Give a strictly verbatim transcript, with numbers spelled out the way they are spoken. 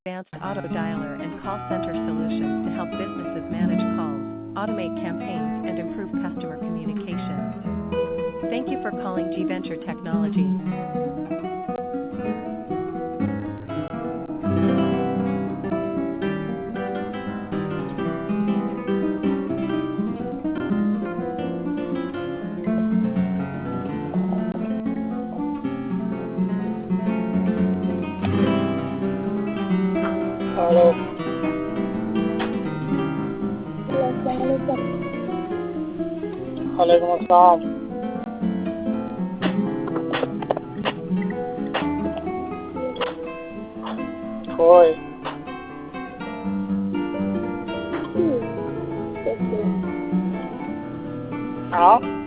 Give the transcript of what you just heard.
advanced auto dialer and call center solutions to help businesses manage calls, automate campaigns, and improve customer communication. Thank you for calling G Venture Technologies. Hello. वालेकुम अस्सलाम। कोई हाँ